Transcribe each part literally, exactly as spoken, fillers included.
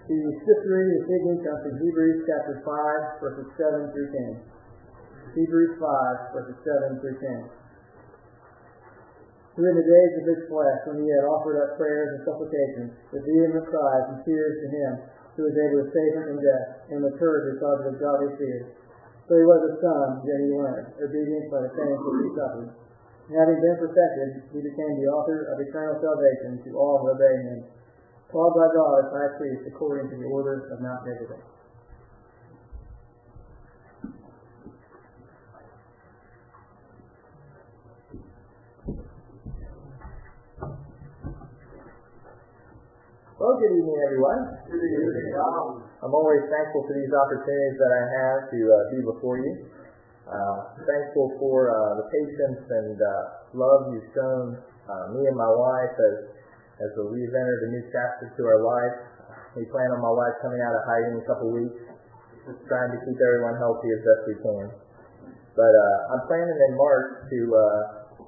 The scripture reading this evening comes from Hebrews chapter five, verses seven through ten. Hebrews five, verses seven through ten. Who in the days of his flesh, when he had offered up prayers and supplications, with vehement cries and tears to him, who was able to save him from death, and matured because of his godly fear. So he was a son, yet he learned obedience by the things which he suffered. And having been perfected, he became the author of eternal salvation to all who obey him, called by God as high priest according to the order of Melchizedek. Well, good evening, everyone. Good evening. I'm always thankful for these opportunities that I have to uh, be before you. Uh, thankful for uh, the patience and uh, love you've shown uh, me and my wife as as we've entered a new chapter to our life. We plan on my wife coming out of hiding in a couple weeks, trying to keep everyone healthy as best we can. But uh, I'm planning in March to uh,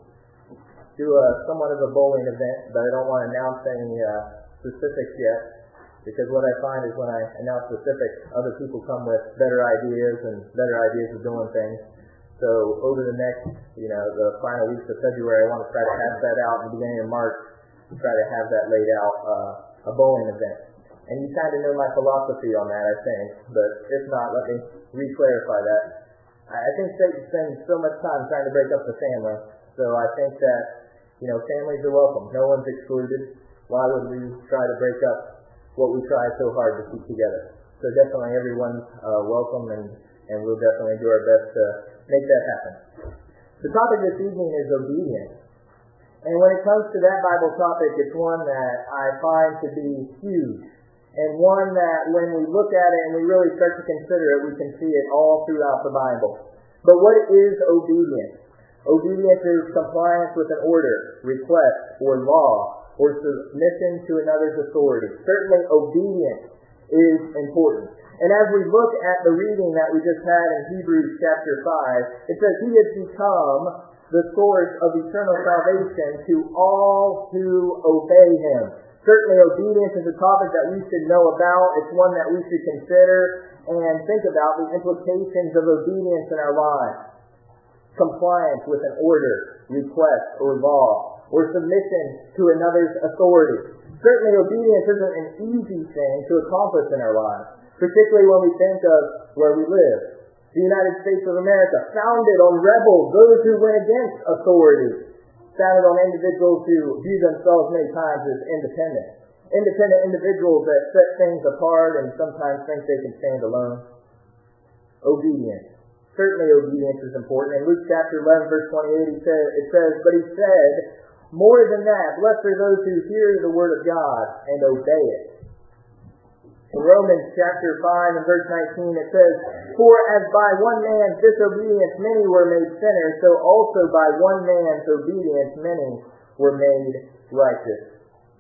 do a somewhat of a bowling event, but I don't want to announce any uh, specifics yet, because what I find is when I announce specifics, other people come with better ideas and better ideas of doing things. So over the next, you know, the final weeks of February, I want to try to hash that out in the beginning of March, and try to have that laid out, uh, a bowling event. And you kind of know my philosophy on that, I think, but if not, let me re-clarify that. I think Satan spends so much time trying to break up the family, so I think that, you know, families are welcome. No one's excluded. Why would we try to break up what we try so hard to keep together? So definitely everyone's uh, welcome, and, and we'll definitely do our best to make that happen. The topic this evening is obedience. And when it comes to that Bible topic, it's one that I find to be huge, and one that when we look at it and we really start to consider it, we can see it all throughout the Bible. But what is obedience? Obedience is compliance with an order, request, or law, or submission to another's authority. Certainly obedience is important. And as we look at the reading that we just had in Hebrews chapter five, it says, He has become the source of eternal salvation to all who obey Him. Certainly obedience is a topic that we should know about. It's one that we should consider and think about the implications of obedience in our lives. Compliance with an order, request, or law, or submission to another's authority. Certainly obedience isn't an easy thing to accomplish in our lives, particularly when we think of where we live. The United States of America, founded on rebels, those who went against authority, founded on individuals who view themselves many times as independent. Independent individuals that set things apart and sometimes think they can stand alone. Obedience. Certainly obedience is important. In Luke chapter eleven, verse twenty-eight, it says, it says, But he said, more than that, blessed are those who hear the word of God and obey it. In Romans chapter five and verse nineteen, it says, For as by one man's disobedience many were made sinners, so also by one man's obedience many were made righteous.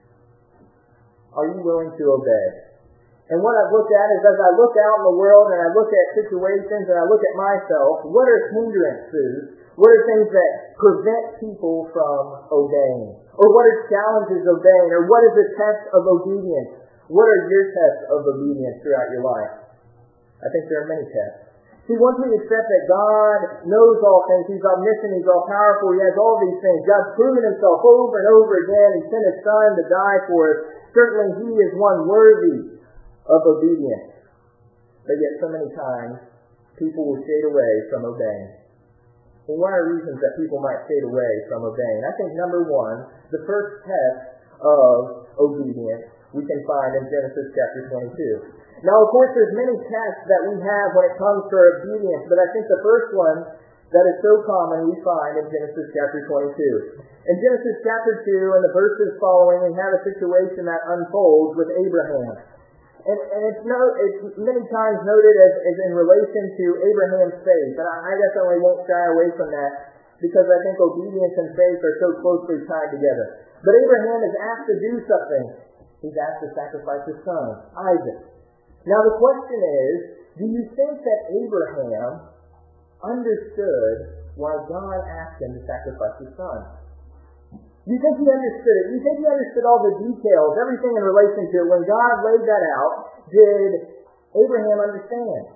Are you willing to obey? And what I've looked at is as I look out in the world and I look at situations and I look at myself, what are hindrances? What are things that prevent people from obeying? Or what are challenges obeying? Or what is a test of obedience? What are your tests of obedience throughout your life? I think there are many tests. See, once we accept that God knows all things, He's omniscient, He's all-powerful, He has all these things, God's proven Himself over and over again, He sent His Son to die for us, certainly He is one worthy of obedience. But yet so many times, people will shade away from obeying. Well, what are reasons that people might shade away from obeying? I think number one, the first test of obedience we can find in Genesis chapter twenty-two. Now, of course, there's many tests that we have when it comes to obedience, but I think the first one that is so common we find in Genesis chapter twenty-two. In Genesis chapter two and the verses following, we have a situation that unfolds with Abraham. And, and it's, no, it's many times noted as, as in relation to Abraham's faith. And I, I definitely won't shy away from that because I think obedience and faith are so closely tied together. But Abraham is asked to do something. He's asked to sacrifice his son, Isaac. Now the question is, do you think that Abraham understood why God asked him to sacrifice his son? You think he understood it? You think he understood all the details, everything in relation to it? When God laid that out, did Abraham understand?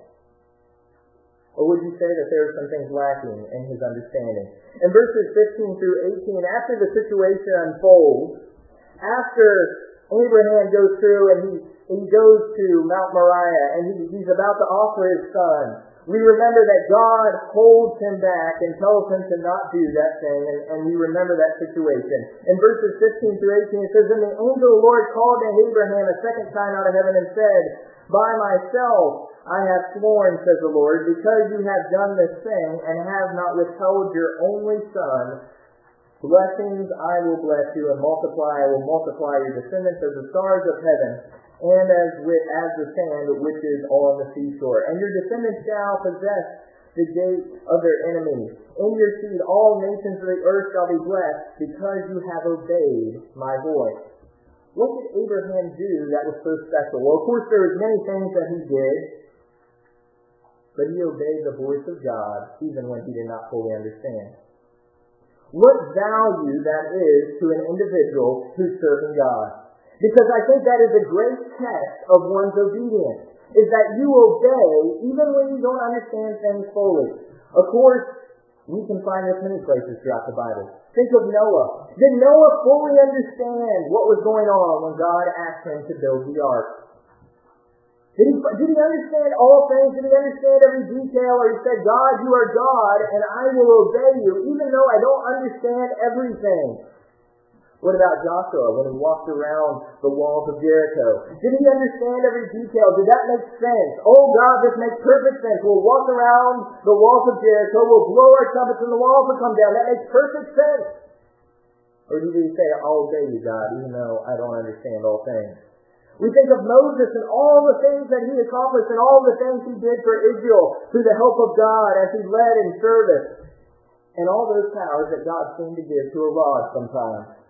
Or would you say that there are some things lacking in his understanding? In verses fifteen through eighteen, after the situation unfolds, after Abraham goes through and he, he goes to Mount Moriah and he, he's about to offer his son, we remember that God holds him back and tells him to not do that thing, and, and we remember that situation. In verses fifteen through eighteen, it says, "And the angel of the Lord called to Abraham a second time out of heaven and said, By myself I have sworn, says the Lord, because you have done this thing and have not withheld your only son, blessings I will bless you, and multiply I will multiply your descendants as the stars of heaven, and as with, as the sand which is on the seashore. And your descendants shall possess the gate of their enemies. In your seed all nations of the earth shall be blessed, because you have obeyed my voice." What did Abraham do that was so special? Well, of course, there was many things that he did, but he obeyed the voice of God even when he did not fully understand. What value that is to an individual who's serving God. Because I think that is a great test of one's obedience, is that you obey even when you don't understand things fully. Of course, we can find this many places throughout the Bible. Think of Noah. Did Noah fully understand what was going on when God asked him to build the ark? Did he, did he understand all things? Did he understand every detail? Or he said, God, you are God, and I will obey you, even though I don't understand everything? What about Joshua when he walked around the walls of Jericho? Did he understand every detail? Did that make sense? Oh God, this makes perfect sense. We'll walk around the walls of Jericho, we'll blow our trumpets and the walls will come down. That makes perfect sense. Or did he say, I'll obey you, God, even though I don't understand all things? We think of Moses and all the things that he accomplished and all the things he did for Israel through the help of God as he led in service. And all those powers that God seemed to give to a rod sometimes.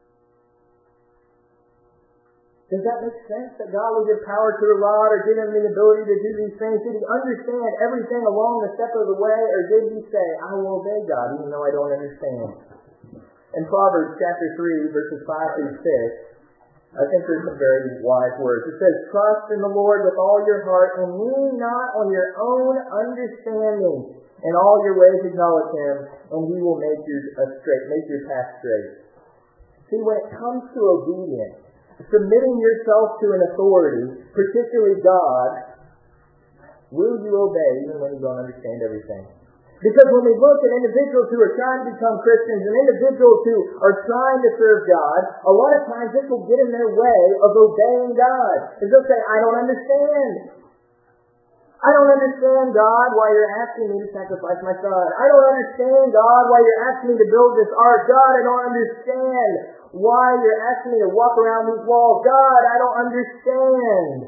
Does that make sense that God will give power to a rod or give him the ability to do these things? Did he understand everything along the step of the way, or did he say, I will obey God even though I don't understand? In Proverbs chapter three, verses five through six, I think there's some very wise words. It says, trust in the Lord with all your heart and lean not on your own understanding. In all your ways acknowledge him, and he will make your, uh, straight, make your path straight. See, when it comes to obedience, submitting yourself to an authority, particularly God, will you obey even when you don't understand everything? Because when we look at individuals who are trying to become Christians and individuals who are trying to serve God, a lot of times this will get in their way of obeying God. And they'll say, I don't understand. I don't understand, God, why you're asking me to sacrifice my son. I don't understand, God, why you're asking me to build this ark. God, I don't understand why you're asking me to walk around these walls. God, I don't understand.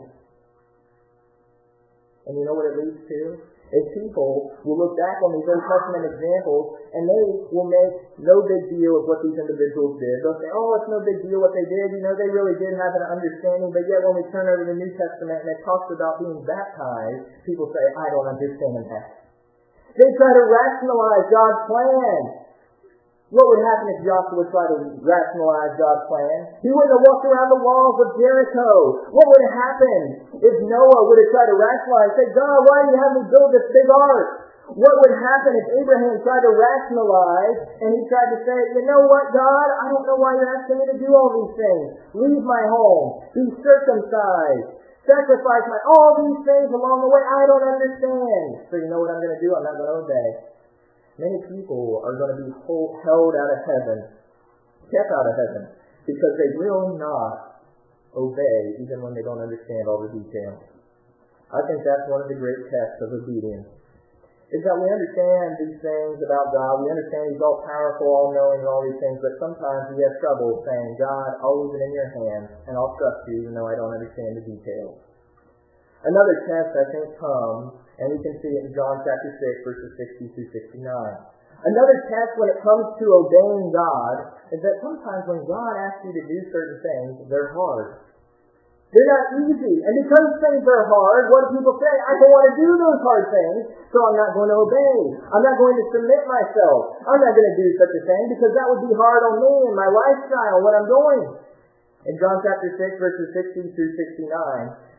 And you know what it leads to? Is people will look back on these Old Testament examples and they will make no big deal of what these individuals did. They'll say, oh, it's no big deal what they did. You know, they really did have an understanding. But yet when we turn over to the New Testament and it talks about being baptized, people say, I don't understand that. They try to rationalize God's plan. What would happen if Joshua tried to rationalize God's plan? He wouldn't have walked around the walls of Jericho. What would have happened if Noah would have tried to rationalize, say, God, why do you have me build this big ark? What would happen if Abraham tried to rationalize and he tried to say, you know what, God, I don't know why you're asking me to do all these things. Leave my home. Be circumcised. Sacrifice my, all these things along the way. I don't understand. So you know what I'm going to do? I'm not going to obey. Many people are going to be hold, held out of heaven, kept out of heaven, because they will not obey even when they don't understand all the details. I think that's one of the great tests of obedience, is that we understand these things about God. We understand he's all powerful, all knowing, and all these things, but sometimes we have trouble saying, God, I'll leave it in your hands, and I'll trust you even though I don't understand the details. Another test, I think, comes, and we can see it in John chapter six, verses sixty through sixty-nine. Another test when it comes to obeying God is that sometimes when God asks you to do certain things, they're hard. They're not easy. And because things are hard, what do people say? I don't want to do those hard things, so I'm not going to obey. I'm not going to submit myself. I'm not going to do such a thing because that would be hard on me and my lifestyle, what I'm doing. In John chapter six, verses sixty through sixty-nine,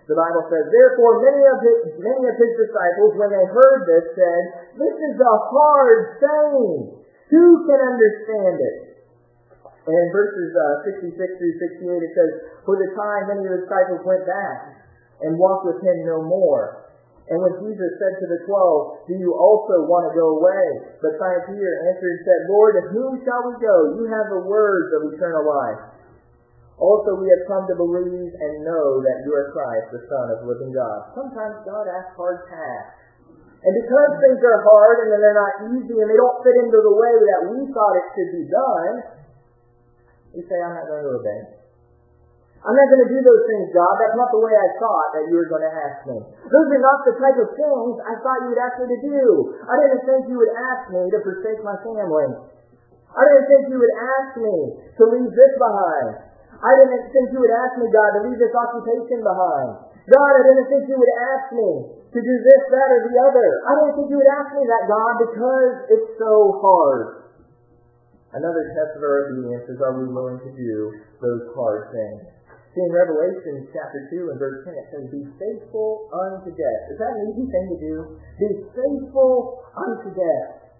The Bible says, therefore many of his, many of his disciples, when they heard this, said, this is a hard saying. Who can understand it? And in verses uh, sixty-six through sixty-eight it says, for the time many of the disciples went back and walked with him no more. And when Jesus said to the twelve, do you also want to go away? But Simon Peter answered and said, Lord, to whom shall we go? You have the words of eternal life. Also we have come to believe and know that you are Christ, the Son of the living God. Sometimes God asks hard tasks. And because things are hard and they're not easy and they don't fit into the way that we thought it should be done, we say, I'm not going to obey. I'm not going to do those things, God. That's not the way I thought that you were going to ask me. Those are not the type of things I thought you would ask me to do. I didn't think you would ask me to forsake my family. I didn't think you would ask me to leave this behind. I didn't think you would ask me, God, to leave this occupation behind. God, I didn't think you would ask me to do this, that, or the other. I didn't think you would ask me that, God, because it's so hard. Another test of our obedience is, are we willing to do those hard things? See, in Revelation chapter two and verse ten, it says, be faithful unto death. Is that an easy thing to do? Be faithful unto death.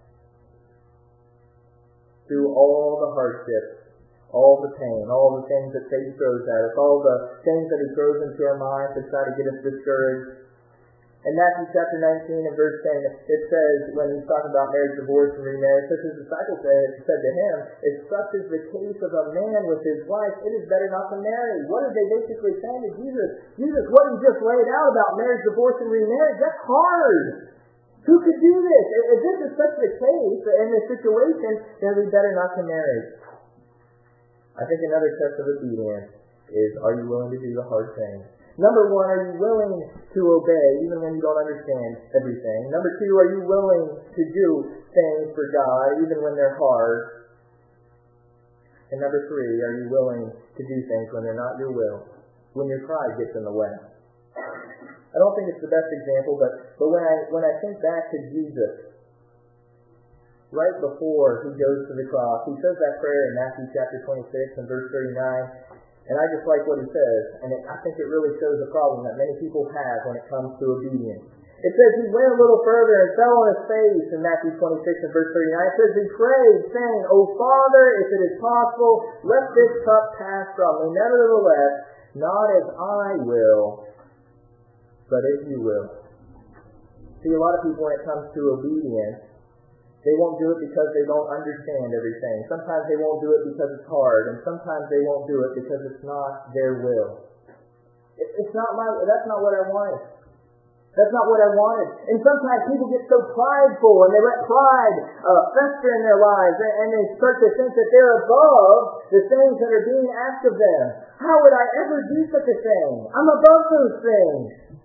Through all the hardships, all the pain, all the things that Satan throws at us, all the things that he throws into our minds to try to get us discouraged. In Matthew chapter nineteen and verse ten, it says, when he's talking about marriage, divorce, and remarriage, says his disciples said, said to him, if such is the case of a man with his wife, it is better not to marry. What are they basically saying to Jesus? Jesus, what you just laid out about marriage, divorce, and remarriage, that's hard. Who could do this? If this is such the case in this situation, then we better not to marry. I think another test of obedience is, are you willing to do the hard things? Number one, are you willing to obey even when you don't understand everything? Number two, are you willing to do things for God even when they're hard? And number three, are you willing to do things when they're not your will, when your pride gets in the way? I don't think it's the best example, but, but when I when I think back to Jesus, right before he goes to the cross, he says that prayer in Matthew chapter twenty-six and verse thirty-nine, and I just like what he says, and it, I think it really shows a problem that many people have when it comes to obedience. It says he went a little further and fell on his face in Matthew twenty-six and verse thirty-nine. It says he prayed, saying, O Father, if it is possible, let this cup pass from me. Nevertheless, not as I will, but as you will. See, a lot of people when it comes to obedience, they won't do it because they don't understand everything. Sometimes they won't do it because it's hard, and sometimes they won't do it because it's not their will. It, it's not my. That's not what I wanted. That's not what I wanted. And sometimes people get so prideful, and they let pride uh, fester in their lives, and, and they start to think that they're above the things that are being asked of them. How would I ever do such a thing? I'm above those things.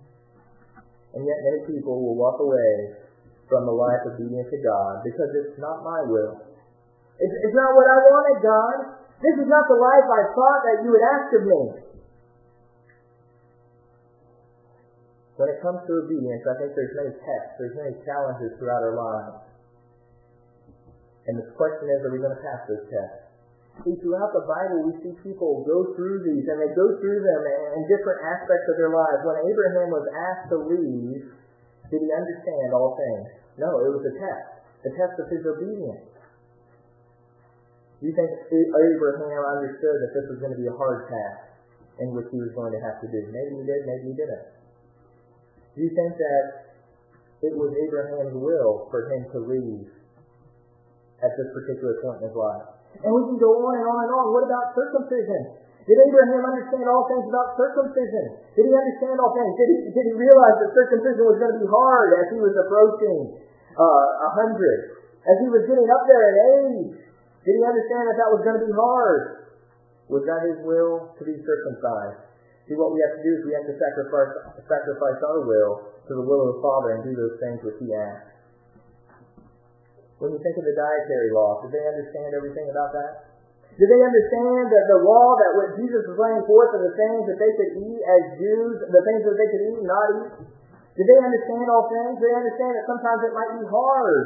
And yet many people will walk away from the life obedient to God because it's not my will. It's, it's not what I wanted, God. This is not the life I thought that you would ask of me. When it comes to obedience, I think there's many tests, there's many challenges throughout our lives. And the question is, are we going to pass those tests? See, throughout the Bible, we see people go through these, and they go through them in different aspects of their lives. When Abraham was asked to leave, did he understand all things? No, it was a test. The test of his obedience. Do you think Abraham understood that this was going to be a hard task in which he was going to have to do? Maybe he did, maybe he didn't. Do you think that it was Abraham's will for him to leave at this particular point in his life? And we can go on and on and on. What about circumcision? Did Abraham understand all things about circumcision? Did he understand all things? Did he, did he realize that circumcision was going to be hard as he was approaching a uh, hundred? As he was getting up there in age? Did he understand that that was going to be hard? Was that his will to be circumcised? See, what we have to do is we have to sacrifice, sacrifice our will to the will of the Father and do those things which he asks. When you think of the dietary law, did they understand everything about that? Did they understand that the law that what Jesus was laying forth are the things that they could eat as Jews, the things that they could eat and not eat? Did they understand all things? Did they understand that sometimes it might be hard?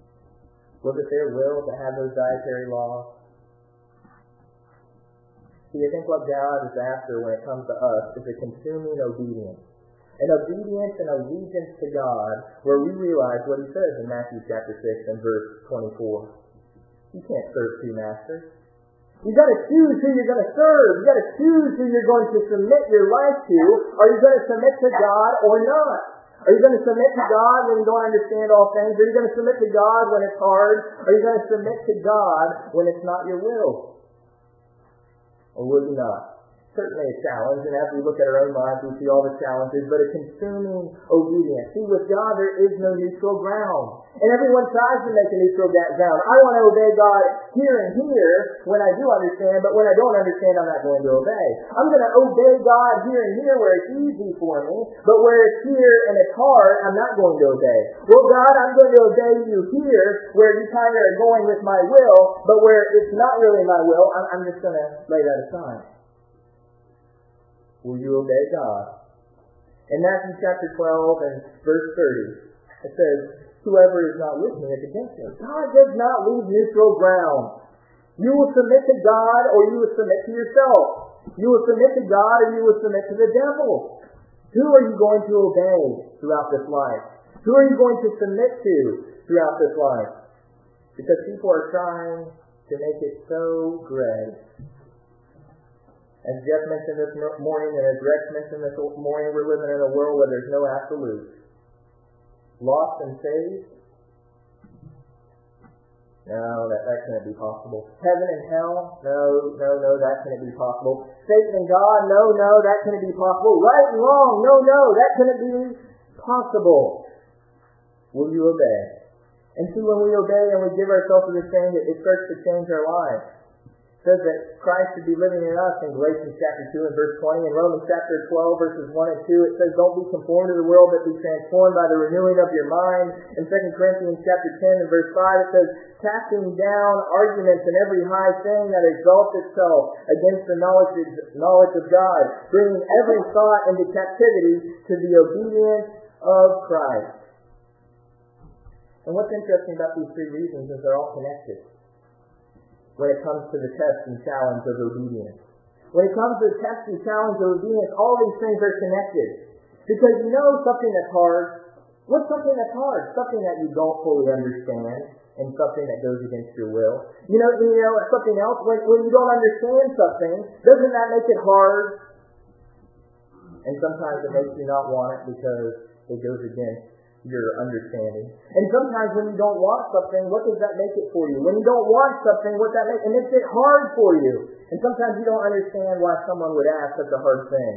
Was it their will to have those dietary laws? See, I think what God is after when it comes to us is a consuming obedience. An obedience and allegiance to God where we realize what he says in Matthew chapter six and verse twenty-four. You can't serve two masters. You've got to choose who you're going to serve. You've got to choose who you're going to submit your life to. Are you going to submit to God or not? Are you going to submit to God when you don't understand all things? Are you going to submit to God when it's hard? Are you going to submit to God when it's not your will? Or will you not? Certainly a challenge, and as we look at our own lives, we see all the challenges, but a consuming obedience. See, with God, there is no neutral ground. And everyone tries to make a neutral ground. I want to obey God here and here when I do understand, but when I don't understand, I'm not going to obey. I'm going to obey God here and here where it's easy for me, but where it's here and it's hard, I'm not going to obey. Well, God, I'm going to obey you here where you kind of are going with my will, but where it's not really my will, I'm, I'm just going to lay that aside. Will you obey God? In Matthew chapter twelve and verse thirty, it says, whoever is not with me is against me. God does not leave neutral ground. You will submit to God or you will submit to yourself. You will submit to God or you will submit to the devil. Who are you going to obey throughout this life? Who are you going to submit to throughout this life? Because people are trying to make it so gray. As Jeff mentioned this morning, and as Rex mentioned this morning, we're living in a world where there's no absolutes. Lost and saved? No, that, that can't be possible. Heaven and hell? No, no, no, that can't be possible. Satan and God? No, no, that can't be possible. Right and wrong? No, no, that can't be possible. Will you obey? And see, when we obey and we give ourselves to this thing, it, it starts to change our lives. It says that Christ should be living in us in Galatians chapter two and verse twenty. In Romans chapter twelve verses one and two, it says, don't be conformed to the world, but be transformed by the renewing of your mind. In Second Corinthians chapter ten and verse five, it says, casting down arguments and every high thing that exalts itself against the knowledge of, knowledge of God, bringing every thought into captivity to the obedience of Christ. And what's interesting about these three reasons is they're all connected. When it comes to the test and challenge of obedience. When it comes to the test and challenge of obedience, all these things are connected. Because you know something that's hard. What's something that's hard? Something that you don't fully understand and something that goes against your will. You know, you know something else? When, when you don't understand something, doesn't that make it hard? And sometimes it makes you not want it because it goes against your understanding. And sometimes when you don't want something, what does that make it for you? When you don't want something, what that make? It makes it hard for you. And sometimes you don't understand why someone would ask such a hard thing.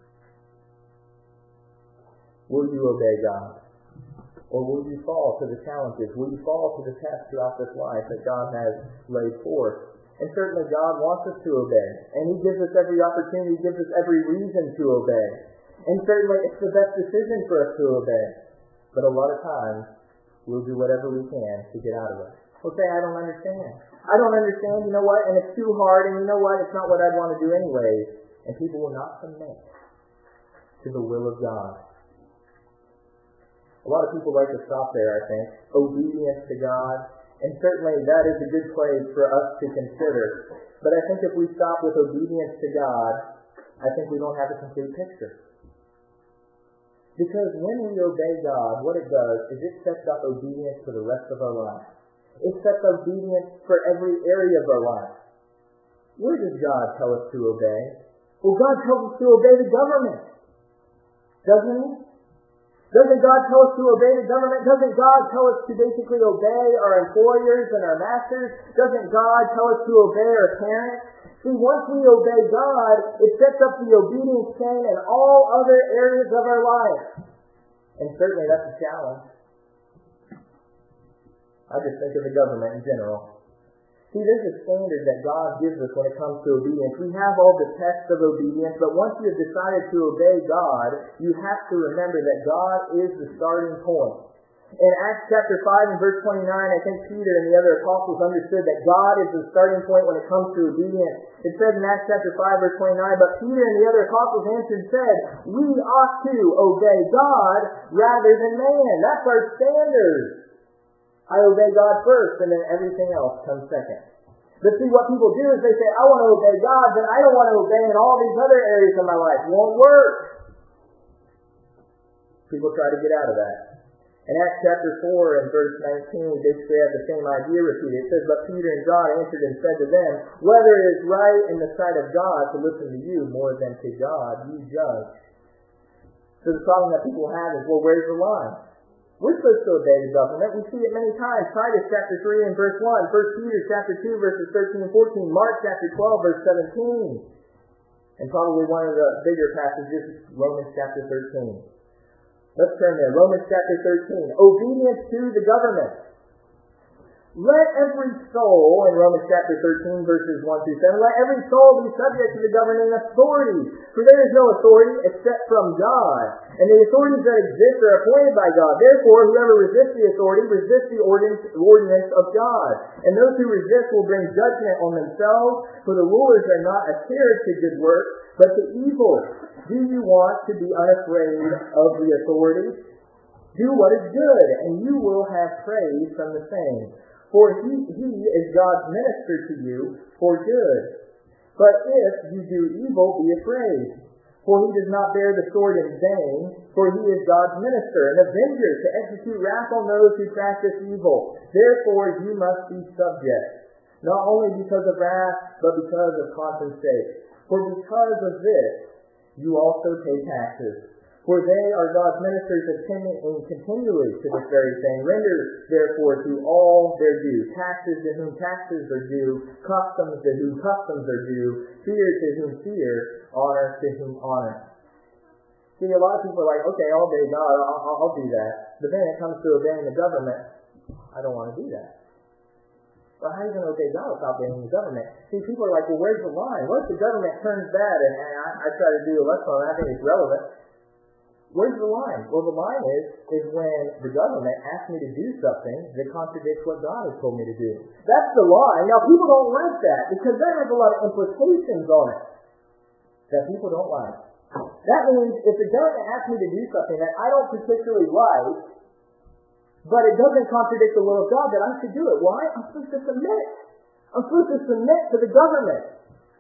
Will you obey God? Or will you fall to the challenges? Will you fall to the test throughout this life that God has laid forth? And certainly God wants us to obey. And He gives us every opportunity, He gives us every reason to obey. And certainly it's the best decision for us to obey. But a lot of times, we'll do whatever we can to get out of it. We'll say, I don't understand. I don't understand, you know what, and it's too hard, and you know what, it's not what I'd want to do anyways. And people will not submit to the will of God. A lot of people like to stop there, I think. Obedience to God. And certainly that is a good place for us to consider. But I think if we stop with obedience to God, I think we don't have a complete picture. Because when we obey God, what it does is it sets up obedience for the rest of our life. It sets obedience for every area of our life. Where does God tell us to obey? Well, God tells us to obey the government. Doesn't He? Doesn't God tell us to obey the government? Doesn't God tell us to basically obey our employers and our masters? Doesn't God tell us to obey our parents? See, once we obey God, it sets up the obedience chain in all other areas of our life. And certainly that's a challenge. I just think of the government in general. See, there's a standard that God gives us when it comes to obedience. We have all the tests of obedience, but once you have decided to obey God, you have to remember that God is the starting point. In Acts chapter five and verse twenty-nine, I think Peter and the other apostles understood that God is the starting point when it comes to obedience. It says in Acts chapter five verse twenty-nine, but Peter and the other apostles answered and said, we ought to obey God rather than man. That's our standard. I obey God first, and then everything else comes second. But see, what people do is they say, I want to obey God, but I don't want to obey in all these other areas of my life. It won't work. People try to get out of that. In Acts chapter four and verse nineteen, we basically have the same idea repeated. It says, But Peter and John answered and said to them, Whether it is right in the sight of God to listen to you more than to God, you judge. So the problem that people have is, well, where's the line? We're supposed to obey the government. We see it many times. Titus chapter three and verse one, First Peter chapter two verses thirteen and fourteen, Mark chapter twelve verse seventeen. And probably one of the bigger passages is Romans chapter thirteen. Let's turn there. Romans chapter thirteen. Obedience to the government. Let every soul, in Romans chapter thirteen, verses one through seven, let every soul be subject to the governing authority. For there is no authority except from God. And the authorities that exist are appointed by God. Therefore, whoever resists the authority resists the ordinance of God. And those who resist will bring judgment on themselves, for the rulers are not adhered to good works, but to evil. Do you want to be unafraid of the authority? Do what is good, and you will have praise from the same. For he, he is God's minister to you for good. But if you do evil, be afraid. For he does not bear the sword in vain, for he is God's minister, an avenger to execute wrath on those who practice evil. Therefore you must be subject, not only because of wrath, but because of conscience sake. For because of this, you also pay taxes. For they are God's ministers attending continually to this very thing. Render, therefore, to all their due. Taxes to whom taxes are due. Customs to whom customs are due. Fear to whom fear. Honor to whom honor. See, a lot of people are like, okay, I'll obey God, I'll, I'll, I'll do that. But then it comes to obeying the government. I don't want to do that. Well, how are you going to obey God without obeying the government? See, people are like, well, where's the line? What if the government turns bad? And I, I try to do a lesson on that. I think it's relevant. Where's the line? Well, the line is, is when the government asks me to do something that contradicts what God has told me to do. That's the line. Now, people don't like that because that has a lot of implications on it that people don't like. That means if the government asks me to do something that I don't particularly like, but it doesn't contradict the will of God, that I should do it. Why? I'm supposed to submit. I'm supposed to submit to the government.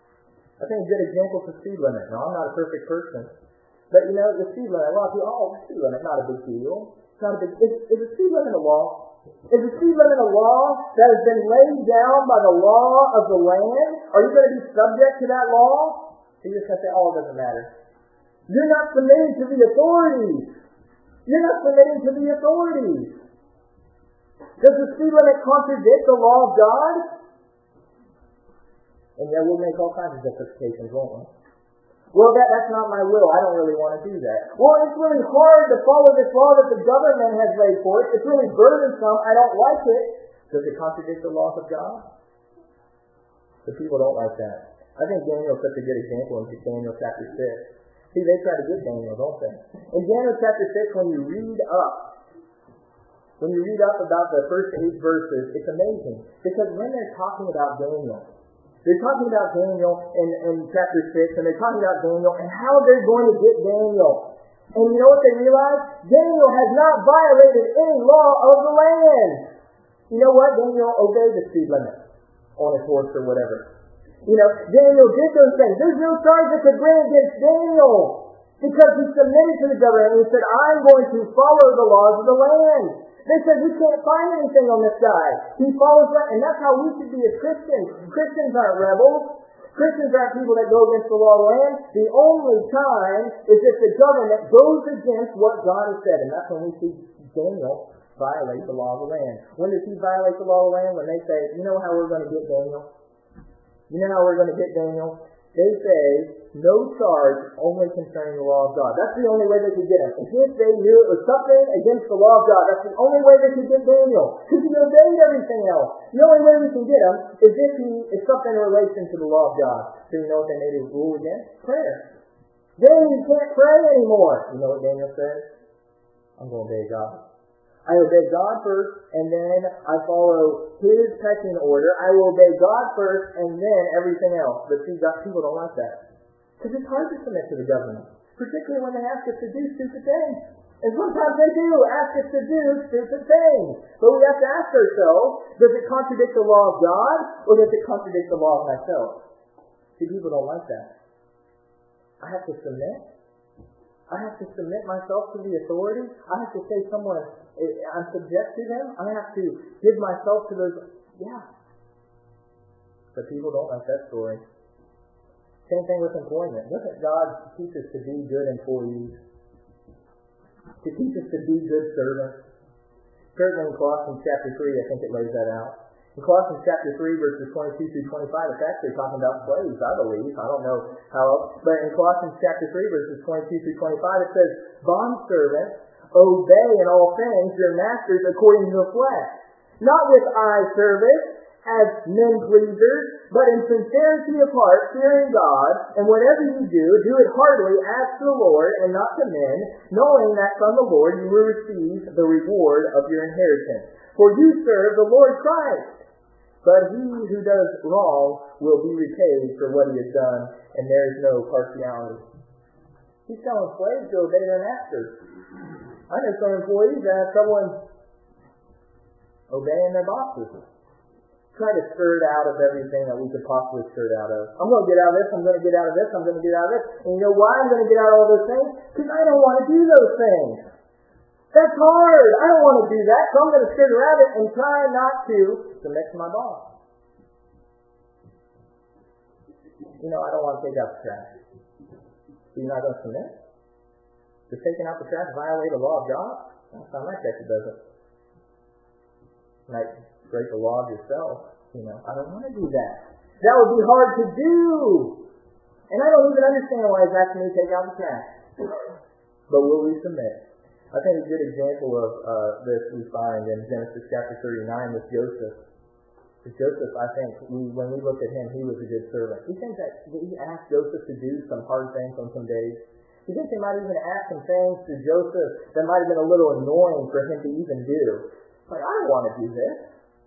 I think a good example is the speed limit. Now, I'm not a perfect person. But, you know, the speed limit, a lot of people, oh, the speed limit, not a big deal. It's not a big, is, is the speed limit a law? Is the speed limit a law that has been laid down by the law of the land? Are you going to be subject to that law? You're just going to say, oh, it doesn't matter. You're not submitting to the authorities. You're not submitting to the authorities. Does the speed limit contradict the law of God? And yet we'll make all kinds of justifications, won't we? Well, that, that's not my will. I don't really want to do that. Well, it's really hard to follow this law that the government has laid forth. It's really burdensome. I don't like it. Does it contradict the laws of God? The people don't like that. I think Daniel is such a good example in Daniel chapter six. See, they try to get Daniel, don't they? In Daniel chapter six, when you read up, when you read up about the first eight verses, it's amazing. Because when they're talking about Daniel, they're talking about Daniel in, in chapter six, and they're talking about Daniel and how they're going to get Daniel. And you know what they realize? Daniel has not violated any law of the land. You know what? Daniel obeyed the speed limit on his horse or whatever. You know, Daniel did those things. There's no charge that could bring against Daniel because he submitted to the government and he said, I'm going to follow the laws of the land. They said, we can't find anything on this guy. He follows that, and that's how we should be as Christians. Christians aren't rebels. Christians aren't people that go against the law of the land. The only time is if the government goes against what God has said, and that's when we see Daniel violate the law of the land. When does he violate the law of the land? When they say, you know how we're going to get Daniel? You know how we're going to get Daniel? They say, no charge only concerning the law of God. That's the only way they could get him. And if they knew it was something against the law of God, that's the only way they could get Daniel. Because he obeyed everything else. The only way we can get him is if he is something in relation to the law of God. So you know what they made his rule against? Prayer. Then you can't pray anymore. You know what Daniel says? I'm going to obey God. I obey God first, and then I follow his pecking order. I will obey God first, and then everything else. But see, God, people don't like that. Because it's hard to submit to the government, particularly when they ask us to do stupid things. And sometimes they do ask us to do stupid things. But we have to ask ourselves, does it contradict the law of God, or does it contradict the law of myself? See, people don't like that. I have to submit. I have to submit myself to the authority. I have to say someone, I'm subject to them. I have to give myself to those. Yeah. But people don't like that story. Same thing with employment. Look at God teach us to be good employees. To teach us to be good servants. Certainly in Colossians chapter three, I think it lays that out. In Colossians chapter three, verses twenty-two through twenty-five, it's actually talking about slaves, I believe. I don't know how else. But in Colossians chapter three, verses twenty-two through twenty-five, it says, Bondservants, obey in all things your masters according to the flesh, not with eye service, as men pleasers, but in sincerity of heart, fearing God, and whatever you do, do it heartily as to the Lord and not to men, knowing that from the Lord you will receive the reward of your inheritance. For you serve the Lord Christ. But he who does wrong will be repaid for what he has done, and there is no partiality. He's telling slaves to obey their masters. I know some employees that have trouble in obeying their bosses. Try to skirt out of everything that we could possibly skirt out of. I'm going to get out of this, I'm going to get out of this, I'm going to get out of this. And you know why I'm going to get out of all those things? Because I don't want to do those things. That's hard. I don't want to do that, so I'm going to skirt around it and try not to submit to my boss. You know, I don't want to take out the trash. So you're not going to submit? Does taking out the trash violate the law of God? Last time I checked, it doesn't. Might break the law of yourself. You know, I don't want to do that. That would be hard to do. And I don't even understand why he's asking me to take out the trash. But will we submit? I think a good example of uh, this we find in Genesis chapter thirty-nine with Joseph. With Joseph, I think, we, when we look at him, he was a good servant. We think that he asked Joseph to do some hard things on some days. We think they might even ask some things to Joseph that might have been a little annoying for him to even do. Like, I don't want to do this.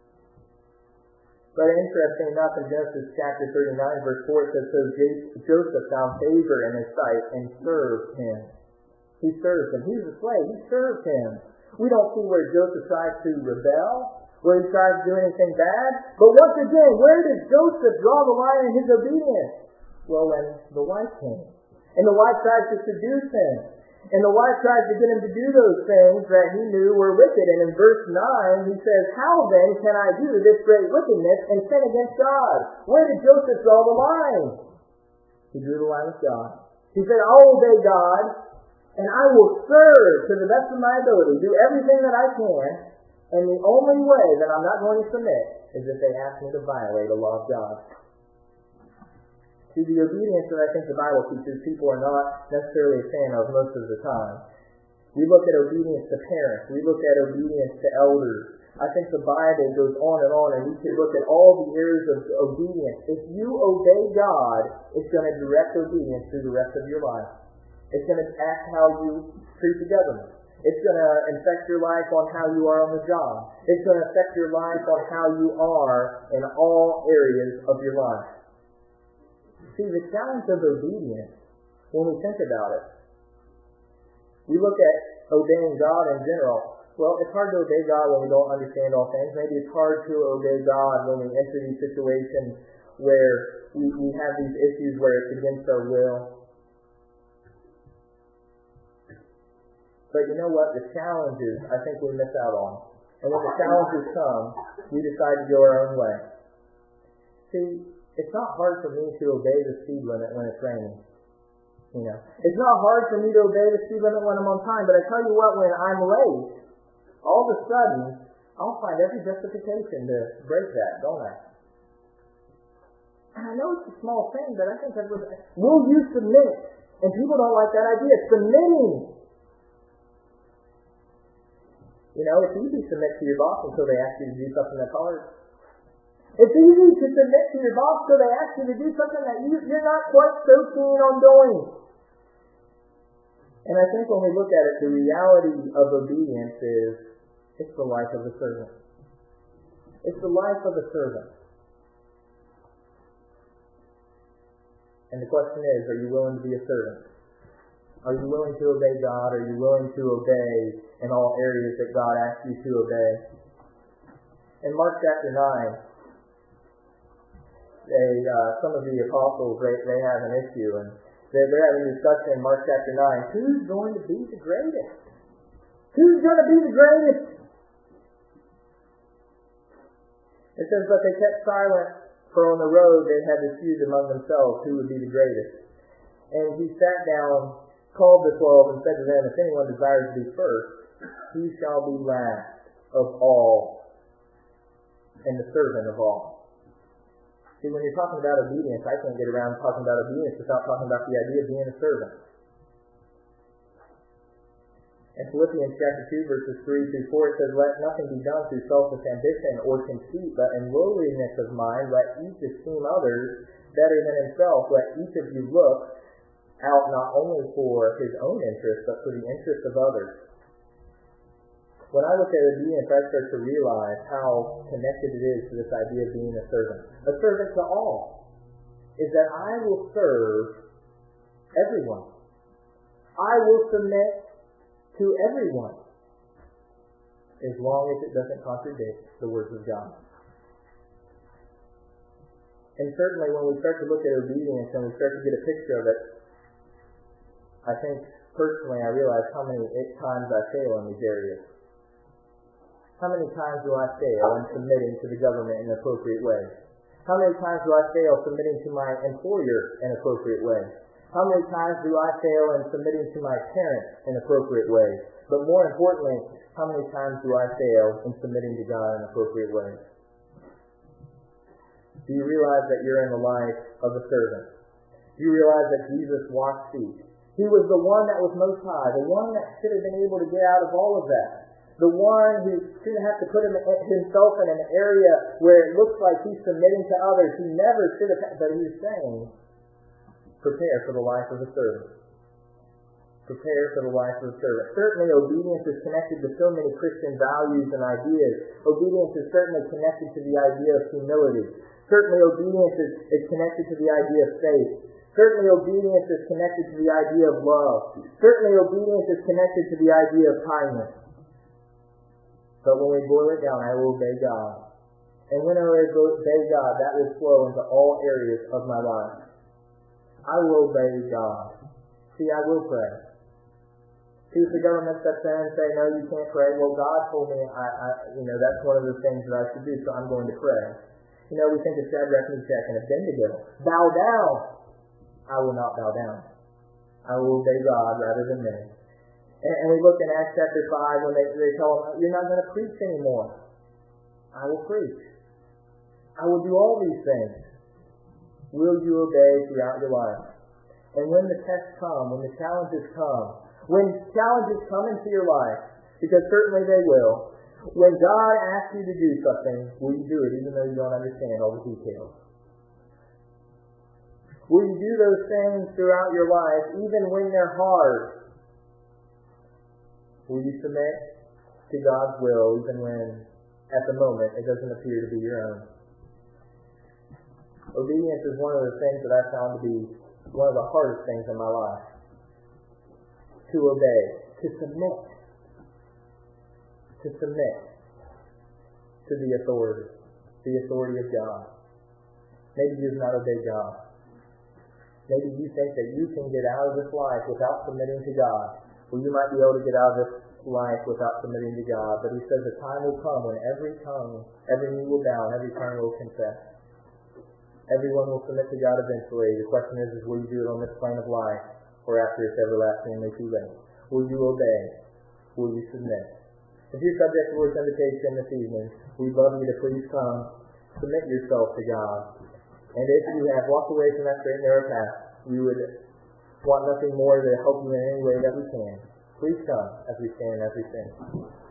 But interesting enough, in Genesis chapter thirty-nine, verse four, it says, So Joseph found favor in his sight and served him. He served him. He was a slave. He served him. We don't see where Joseph tries to rebel, where he tries to do anything bad. But once again, where does Joseph draw the line in his obedience? Well, when the wife came. And the wife tried to seduce him. And the wife tried to get him to do those things that he knew were wicked. And in verse nine, he says, How then can I do this great wickedness and sin against God? Where did Joseph draw the line? He drew the line with God. He said, I'll obey God, and I will serve to the best of my ability, do everything that I can, and the only way that I'm not going to submit is if they ask me to violate the law of God. See, the obedience that I think the Bible teaches, people are not necessarily a fan of most of the time. We look at obedience to parents. We look at obedience to elders. I think the Bible goes on and on, and we can look at all the areas of obedience. If you obey God, it's going to direct obedience through the rest of your life. It's going to act how you treat the government. It's going to affect your life on how you are on the job. It's going to affect your life on how you are in all areas of your life. See, the challenge of obedience, when we think about it, we look at obeying God in general. Well, it's hard to obey God when we don't understand all things. Maybe it's hard to obey God when we enter these situations where we, we have these issues where it's against our will. But you know what? The challenges, I think we miss out on. And when the challenges come, we decide to go our own way. See, it's not hard for me to obey the speed limit when it's raining. You know, it's not hard for me to obey the speed limit when I'm on time, but I tell you what, when I'm late, all of a sudden, I'll find every justification to break that, don't I? And I know it's a small thing, but I think that was, will you submit? And people don't like that idea, submitting. You know, it's easy to submit to your boss until they ask you to do something that's hard. It's easy to submit to your boss until they ask you to do something that you, you're not quite so keen on doing. And I think when we look at it, the reality of obedience is it's the life of the servant. It's the life of the servant. And the question is, are you willing to be a servant? Are you willing to obey God? Are you willing to obey in all areas that God asks you to obey? In Mark chapter nine, they, uh, some of the apostles, they, they have an issue, and they're, they're having a discussion in Mark chapter nine. Who's going to be the greatest? Who's going to be the greatest? It says, but they kept silent, for on the road they had disputed among themselves who would be the greatest. And he sat down, called the twelve, and said to them, if anyone desires to be first, he shall be last of all and the servant of all. See, when you're talking about obedience, I can't get around talking about obedience without talking about the idea of being a servant. In Philippians chapter two, verses three through four, it says, let nothing be done through selfish ambition or conceit, but in lowliness of mind, let each esteem others better than himself. Let each of you look out not only for his own interest, but for the interest of others. When I look at obedience, I start to realize how connected it is to this idea of being a servant. A servant to all is that I will serve everyone. I will submit to everyone as long as it doesn't contradict the words of God. And certainly when we start to look at obedience and we start to get a picture of it, I think personally I realize how many times I fail in these areas. How many times do I fail in submitting to the government in an appropriate way? How many times do I fail submitting to my employer in an appropriate way? How many times do I fail in submitting to my parents in appropriate ways? But more importantly, how many times do I fail in submitting to God in appropriate ways? Do you realize that you're in the life of a servant? Do you realize that Jesus washed feet? He was the one that was most high, the one that should have been able to get out of all of that. The one who shouldn't have to put himself in an area where it looks like he's submitting to others. He never should have, but he's saying, prepare for the life of a servant. Prepare for the life of a servant. Certainly obedience is connected to so many Christian values and ideas. Obedience is certainly connected to the idea of humility. Certainly obedience is, is connected to the idea of faith. Certainly obedience is connected to the idea of love. Certainly obedience is connected to the idea of kindness. But when we boil it down, I will obey God. And when I obey God, that will flow into all areas of my life. I will obey God. See, I will pray. See, if the government steps in and say, no, you can't pray, well, God told me, I, I, you know, that's one of the things that I should do, so I'm going to pray. You know, we think of Shadrach, Meshach, and Abednego. Bow down. I will not bow down. I will obey God rather than men. And, and we look in Acts chapter five when they, they tell them, you're not going to preach anymore. I will preach. I will do all these things. Will you obey throughout your life? And when the tests come, when the challenges come, when challenges come into your life, because certainly they will, when God asks you to do something, will you do it even though you don't understand all the details? Will you do those things throughout your life even when they're hard? Will you submit to God's will even when, at the moment, it doesn't appear to be your own? Obedience is one of the things that I found to be one of the hardest things in my life. To obey, to submit, to submit to the authority, the authority of God. Maybe you have not obeyed God. Maybe you think that you can get out of this life without submitting to God. Well, you might be able to get out of this life without submitting to God, but he says the time will come when every tongue, every knee will bow, and every tongue will confess. Everyone will submit to God eventually. The question is, is will you do it on this plane of life or after it's everlastingly too late? Will you obey? Will you submit? If you're subject to Lord's invitation this evening, we'd love you to please come, submit yourself to God. And if you have walked away from that straight and narrow path, we would want nothing more to help you in any way that we can. Please come as we stand, as we sing.